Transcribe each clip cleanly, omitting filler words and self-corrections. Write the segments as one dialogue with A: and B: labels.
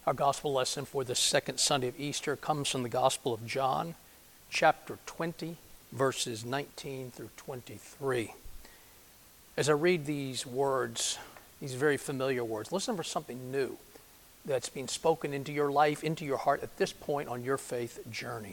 A: Our gospel lesson for the second Sunday of Easter comes from the Gospel of John, chapter 20, verses 19 through 23. As I read these words, these very familiar words, listen for something new that's being spoken into your life, into your heart at this point on your faith journey.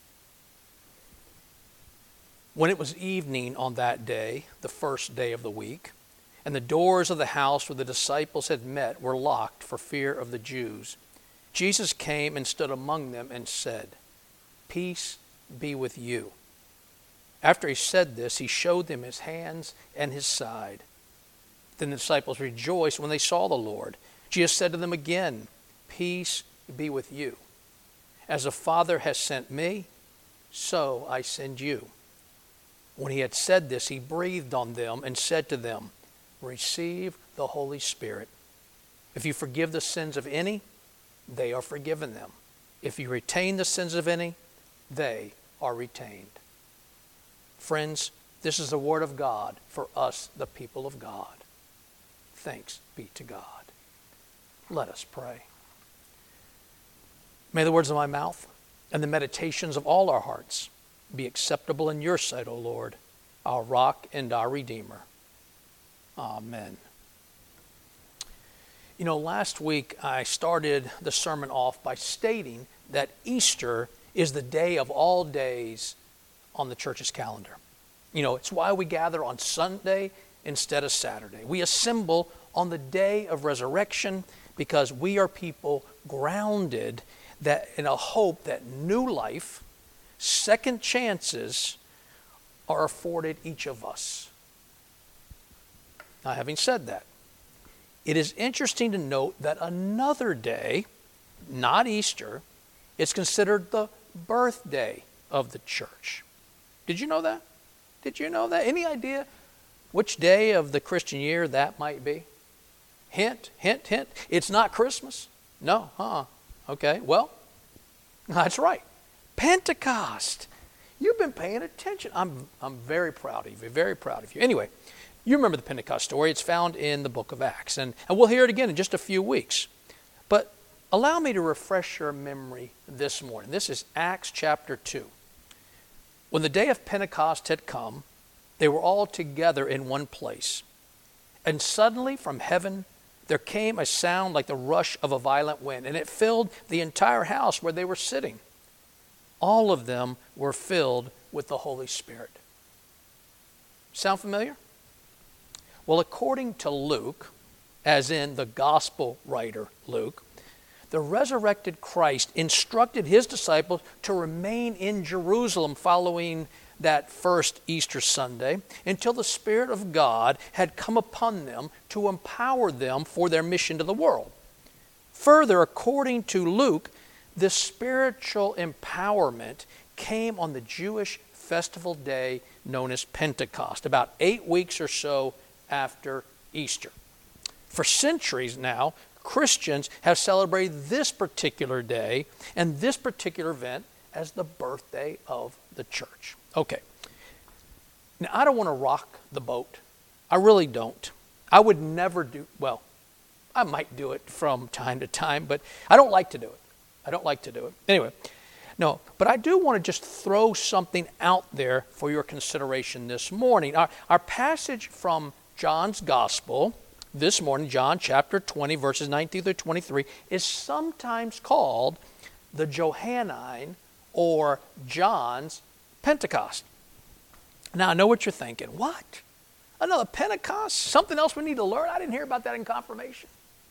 A: When it was evening on that day, the first day of the week, and the doors of the house where the disciples had met were locked for fear of the Jews, Jesus came and stood among them and said, "Peace be with you." After he said this, he showed them his hands and his side. Then the disciples rejoiced when they saw the Lord. Jesus said to them again, "Peace be with you. As the Father has sent me, so I send you." When he had said this, he breathed on them and said to them, "Receive the Holy Spirit. If you forgive the sins of any, they are forgiven them. If you retain the sins of any, they are retained." Friends, this is the word of God for us, the people of God. Thanks be to God. Let us pray. May the words of my mouth and the meditations of all our hearts be acceptable in your sight, O Lord, our rock and our Redeemer. Amen. You know, last week I started the sermon off by stating that Easter is the day of all days on the church's calendar. You know, it's why we gather on Sunday instead of Saturday. We assemble on the day of resurrection because we are people grounded that in a hope that new life, second chances are afforded each of us. Now, having said that, it is interesting to note that another day, not Easter, is considered the birthday of the church. Did you know that? Did you know that? Any idea which day of the Christian year that might be? Hint, hint, hint. It's not Christmas. No, Okay, well, that's right. Pentecost. You've been paying attention. I'm very proud of you, very proud of you. Anyway, you remember the Pentecost story. It's found in the book of Acts. And we'll hear it again in just a few weeks. But allow me to refresh your memory this morning. This is Acts chapter 2. When the day of Pentecost had come, they were all together in one place. And suddenly from heaven there came a sound like the rush of a violent wind, and it filled the entire house where they were sitting. All of them were filled with the Holy Spirit. Sound familiar? Well, according to Luke, as in the gospel writer Luke, the resurrected Christ instructed his disciples to remain in Jerusalem following that first Easter Sunday until the Spirit of God had come upon them to empower them for their mission to the world. Further, according to Luke, this spiritual empowerment came on the Jewish festival day known as Pentecost, about 8 weeks or so after Easter. For centuries now, Christians have celebrated this particular day and this particular event as the birthday of the church. Okay. Now, I don't want to rock the boat. I really don't. I would never do, well, I might do it from time to time, but I don't like to do it. Anyway, no, but I do want to just throw something out there for your consideration this morning. Our passage from John's Gospel this morning, John chapter 20, verses 19 through 23, is sometimes called the Johannine or John's Pentecost. Now, I know what you're thinking. What? Another Pentecost? Something else we need to learn? I didn't hear about that in confirmation.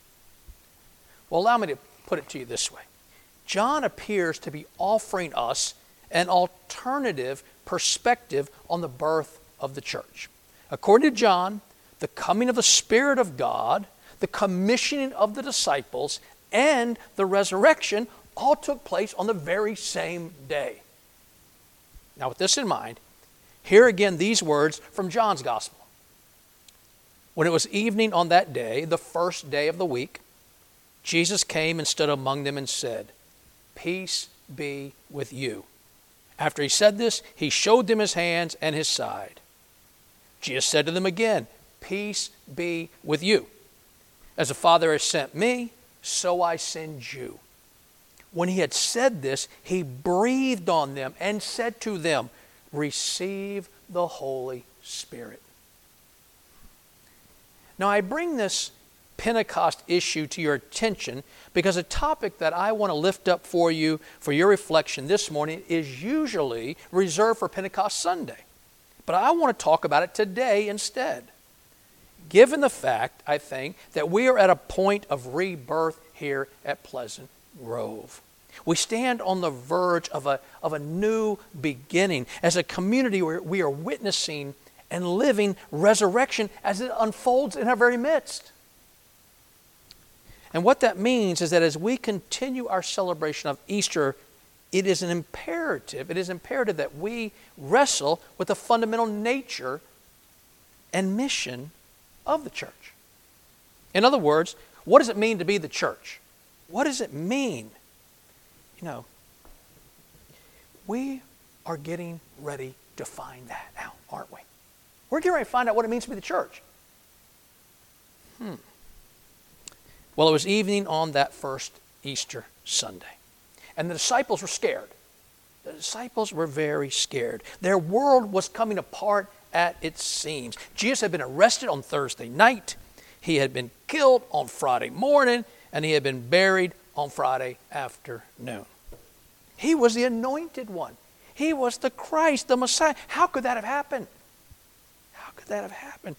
A: Well, allow me to put it to you this way. John appears to be offering us an alternative perspective on the birth of the church. According to John, the coming of the Spirit of God, the commissioning of the disciples, and the resurrection all took place on the very same day. Now, with this in mind, hear again these words from John's Gospel. When it was evening on that day, the first day of the week, Jesus came and stood among them and said, "Peace be with you." After he said this, he showed them his hands and his side. Jesus said to them again, "Peace be with you. As the Father has sent me, so I send you. When he had said this, he breathed on them and said to them, receive the Holy Spirit. Now, I bring this Pentecost issue to your attention because a topic that I want to lift up for you for your reflection this morning is usually reserved for Pentecost Sunday. But I want to talk about it today instead. Given the fact, I think, that we are at a point of rebirth here at Pleasant Grove. We stand on the verge of a new beginning as a community where we are witnessing and living resurrection as it unfolds in our very midst. And what that means is that as we continue our celebration of Easter, it is imperative that we wrestle with the fundamental nature and mission of the church. In other words, what does it mean to be the church? What does it mean? You know, we are getting ready to find that out, aren't we? We're getting ready to find out what it means to be the church. Well, it was evening on that first Easter Sunday, and the disciples were scared. The disciples were very scared. Their world was coming apart at its seams. Jesus had been arrested on Thursday night. He had been killed on Friday morning, and he had been buried on Friday afternoon. He was the anointed one. He was the Christ, the Messiah. How could that have happened? How could that have happened?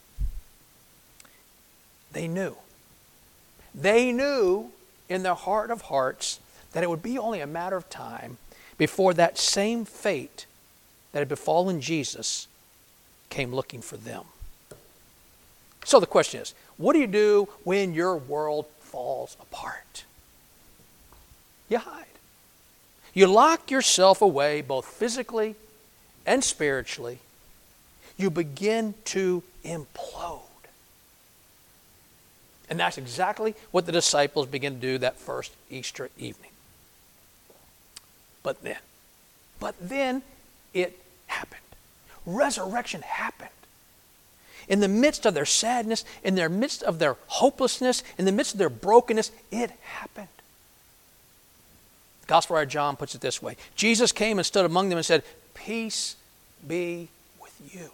A: They knew. They knew in their heart of hearts that it would be only a matter of time before that same fate that had befallen Jesus came looking for them. So the question is, what do you do when your world falls apart? You hide. You lock yourself away both physically and spiritually. You begin to implode. And that's exactly what the disciples began to do that first Easter evening. But then it happened. Resurrection happened. In the midst of their sadness, in the midst of their hopelessness, in the midst of their brokenness, it happened. The Gospel writer John puts it this way. Jesus came and stood among them and said, peace be with you.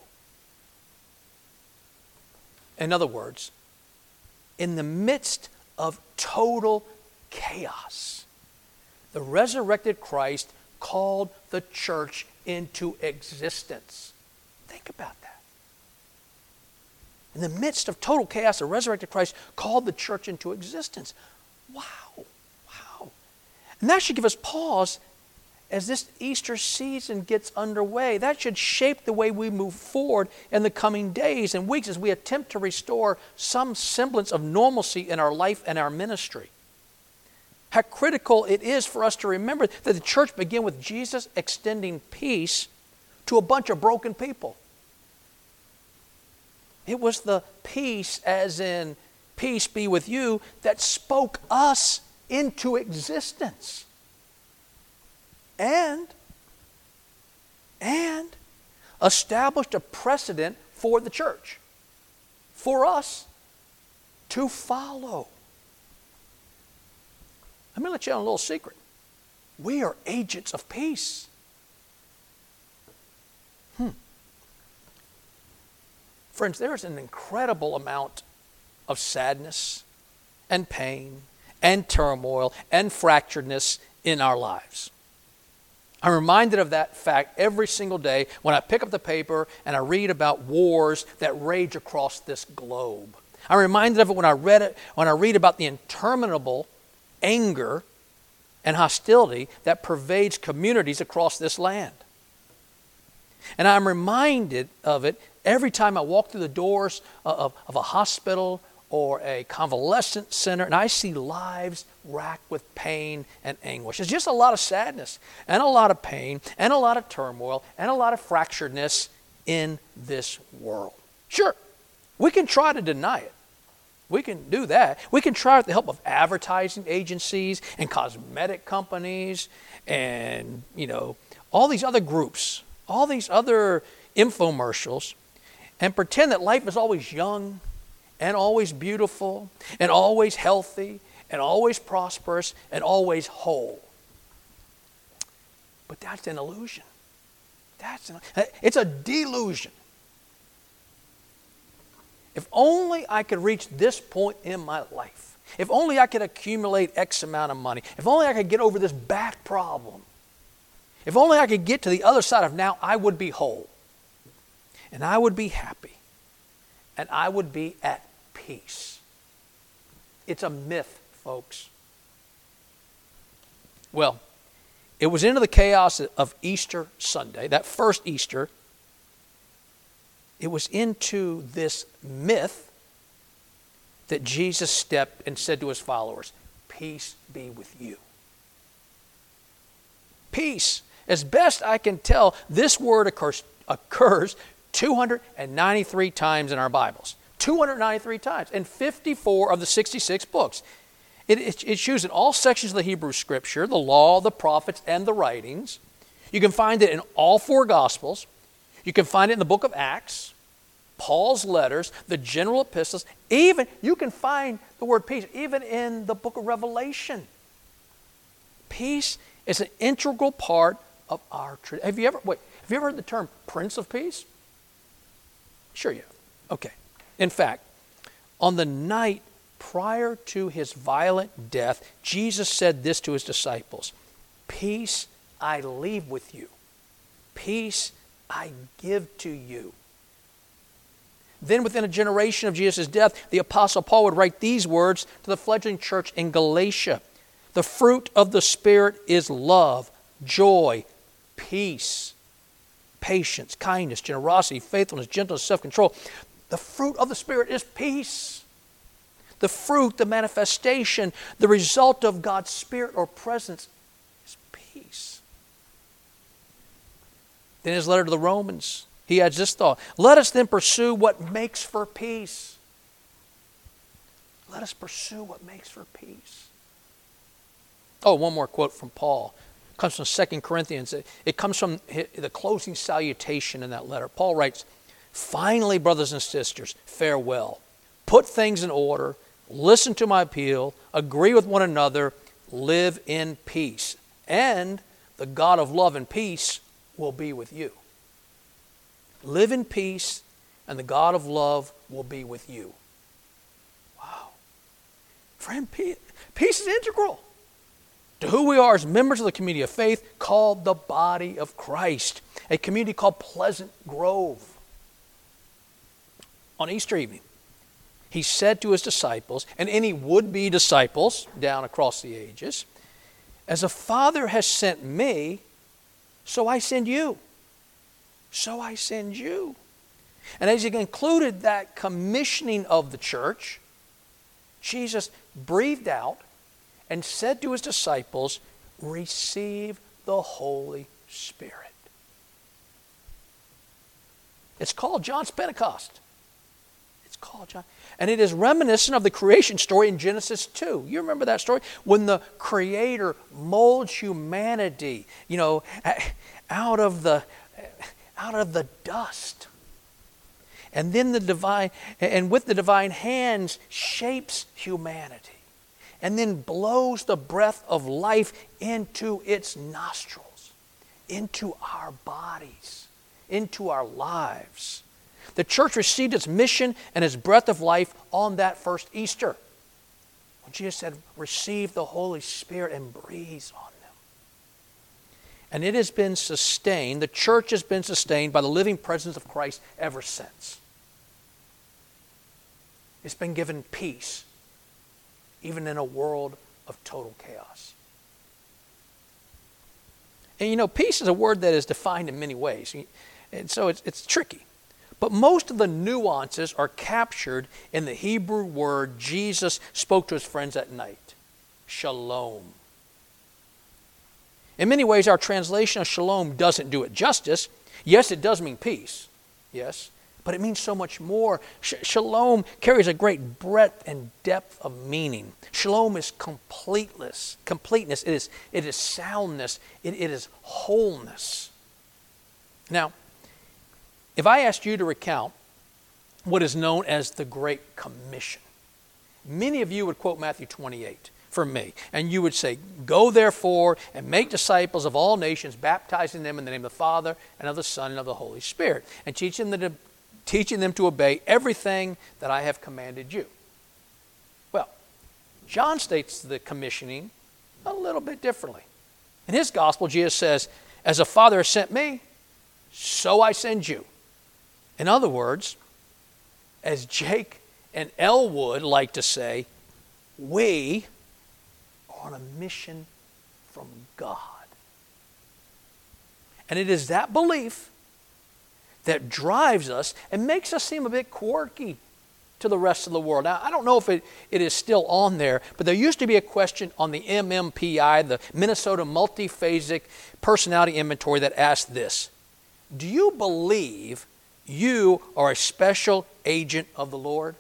A: In other words, in the midst of total chaos, the resurrected Christ called the church into existence. Think about that. In the midst of total chaos, the resurrected Christ called the church into existence. Wow. And that should give us pause as this Easter season gets underway. That should shape the way we move forward in the coming days and weeks as we attempt to restore some semblance of normalcy in our life and our ministry. How critical it is for us to remember that the church began with Jesus extending peace to a bunch of broken people. It was the peace, as in peace be with you, that spoke us into existence. And established a precedent for the church, for us to follow. Let me let you in on a little secret. We are agents of peace. Friends, there is an incredible amount of sadness and pain and turmoil and fracturedness in our lives. I'm reminded of that fact every single day when I pick up the paper and I read about wars that rage across this globe. I'm reminded of it when I read about the interminable anger and hostility that pervades communities across this land. And I'm reminded of it every time I walk through the doors of a hospital or a convalescent center, and I see lives racked with pain and anguish. It's just a lot of sadness and a lot of pain and a lot of turmoil and a lot of fracturedness in this world. Sure, we can try to deny it. We can do that. We can try with the help of advertising agencies and cosmetic companies and, all these other groups, all these other infomercials, and pretend that life is always young and always beautiful and always healthy and always prosperous and always whole. But that's an illusion. It's a delusion. If only I could reach this point in my life. If only I could accumulate X amount of money. If only I could get over this back problem. If only I could get to the other side of now, I would be whole. And I would be happy. And I would be at peace. It's a myth, folks. Well, it was into the chaos of Easter Sunday, that first Easter. It was into this myth that Jesus stepped and said to his followers, peace be with you. Peace. As best I can tell, this word occurs 293 times in our Bibles. 293 times in 54 of the 66 books. It's used in all sections of the Hebrew Scripture, the law, the prophets, and the writings. You can find it in all four Gospels. You can find it in the book of Acts, Paul's letters, the general epistles. Even, you can find the word peace even in the book of Revelation. Peace is an integral part of our tradition. Have you ever heard the term Prince of Peace? Sure you have. Okay. In fact, on the night prior to his violent death, Jesus said this to his disciples, peace I leave with you. Peace I give to you. Then within a generation of Jesus' death, the Apostle Paul would write these words to the fledgling church in Galatia. The fruit of the Spirit is love, joy, peace, patience, kindness, generosity, faithfulness, gentleness, self-control. The fruit of the Spirit is peace. The fruit, the manifestation, the result of God's Spirit or presence is peace. Then his letter to the Romans, he adds this thought. Let us then pursue what makes for peace. Let us pursue what makes for peace. Oh, one more quote from Paul. It comes from 2 Corinthians. It comes from the closing salutation in that letter. Paul writes, finally, brothers and sisters, farewell. Put things in order. Listen to my appeal. Agree with one another. Live in peace. And the God of love and peace will be with you. Live in peace, and the God of love will be with you. Wow. Friend, peace is integral to who we are as members of the community of faith called the body of Christ, a community called Pleasant Grove. On Easter evening, he said to his disciples, and any would-be disciples down across the ages, as a Father has sent me, so I send you. So I send you. And as he concluded that commissioning of the church, Jesus breathed out and said to his disciples, receive the Holy Spirit. It's called John's Pentecost. It's called John. And it is reminiscent of the creation story in Genesis 2. You remember that story? When the Creator molds humanity, out of the dust. And then with the divine hands shapes humanity. And then blows the breath of life into its nostrils, into our bodies, into our lives. The church received its mission and its breath of life on that first Easter. When Jesus said, receive the Holy Spirit and breathe on them. And it has been sustained, the church has been sustained by the living presence of Christ ever since. It's been given peace, even in a world of total chaos. And peace is a word that is defined in many ways. And so it's tricky. But most of the nuances are captured in the Hebrew word Jesus spoke to his friends at night. Shalom. In many ways, our translation of shalom doesn't do it justice. Yes, it does mean peace. Yes. But it means so much more. Shalom carries a great breadth and depth of meaning. Shalom is completeness. It is soundness. It is wholeness. Now, if I asked you to recount what is known as the Great Commission, many of you would quote Matthew 28. for me. And you would say, go therefore and make disciples of all nations, baptizing them in the name of the Father and of the Son and of the Holy Spirit, and teaching them to obey everything that I have commanded you. Well, John states the commissioning a little bit differently. In his gospel, Jesus says, as the Father has sent me, so I send you. In other words, as Jake and Elwood like to say, we are on a mission from God. And it is that belief that drives us and makes us seem a bit quirky to the rest of the world. Now, I don't know if it is still on there, but there used to be a question on the MMPI, the Minnesota Multiphasic Personality Inventory, that asked this: do you believe you are a special agent of the Lord?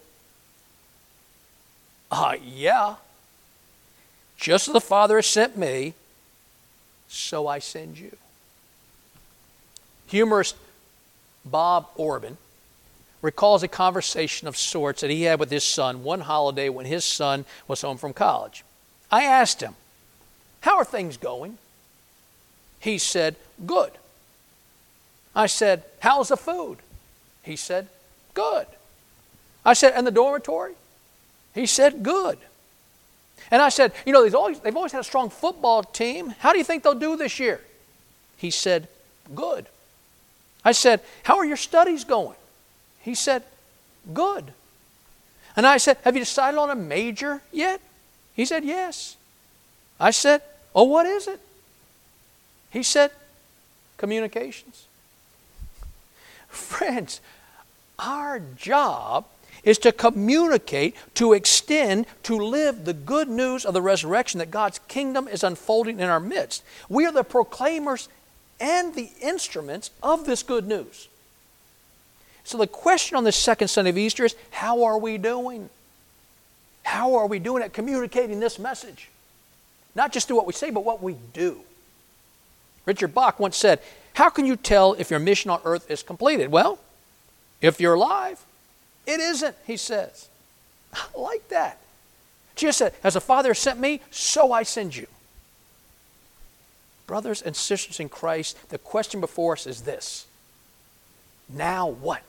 A: Yeah. Just as the Father has sent me, so I send you. Humorist Bob Orban recalls a conversation of sorts that he had with his son one holiday when his son was home from college. I asked him, how are things going? He said, good. I said, how's the food? He said, good. I said, and the dormitory? He said, good. And I said, you know, they've always had a strong football team. How do you think they'll do this year? He said, good. I said, how are your studies going? He said, good. And I said, have you decided on a major yet? He said, yes. I said, oh, what is it? He said, communications. Friends, our job is to communicate, to extend, to live the good news of the resurrection, that God's kingdom is unfolding in our midst. We are the proclaimers and the instruments of this good news. So the question on this second Sunday of Easter is, how are we doing? How are we doing at communicating this message? Not just through what we say, but what we do. Richard Bach once said, how can you tell if your mission on earth is completed? Well, if you're alive, it isn't, he says. I like that. Jesus said, as the Father sent me, so I send you. Brothers and sisters in Christ, the question before us is this: now what?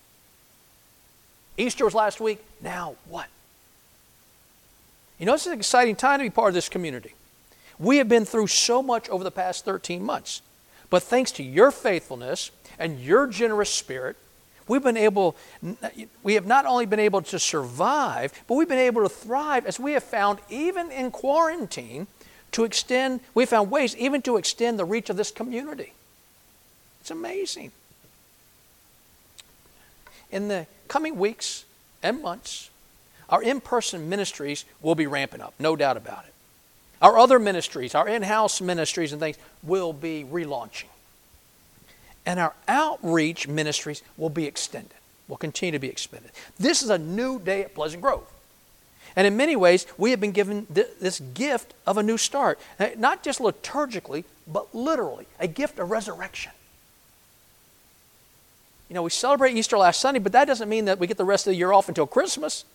A: Easter was last week. Now what? You know, it's an exciting time to be part of this community. We have been through so much over the past 13 months. But thanks to your faithfulness and your generous spirit, we have not only been able to survive, but we've been able to thrive, as we have found, even in quarantine, we found ways even to extend the reach of this community. It's amazing. In the coming weeks and months, our in-person ministries will be ramping up, no doubt about it. Our other ministries, our in-house ministries and things, will be relaunching. And our outreach ministries will be extended, will continue to be extended. This is a new day at Pleasant Grove. And in many ways, we have been given this gift of a new start. Not just liturgically, but literally, a gift of resurrection. You know, we celebrate Easter last Sunday, but that doesn't mean that we get the rest of the year off until Christmas.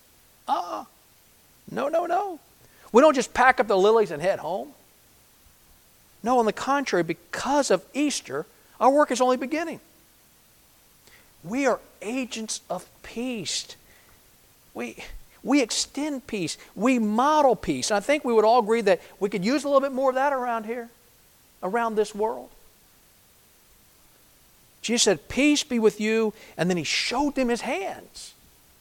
A: No. We don't just pack up the lilies and head home. No, on the contrary, because of Easter, our work is only beginning. We are agents of peace. We extend peace. We model peace. And I think we would all agree that we could use a little bit more of that around here, around this world. Jesus said, peace be with you, and then he showed them his hands.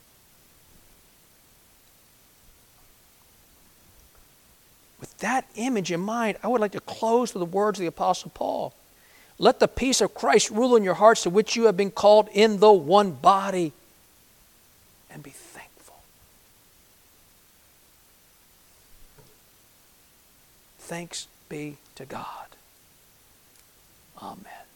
A: With that image in mind, I would like to close with the words of the Apostle Paul. Let the peace of Christ rule in your hearts, to which you have been called in the one body, and be thankful. Thanks be to God. Amen.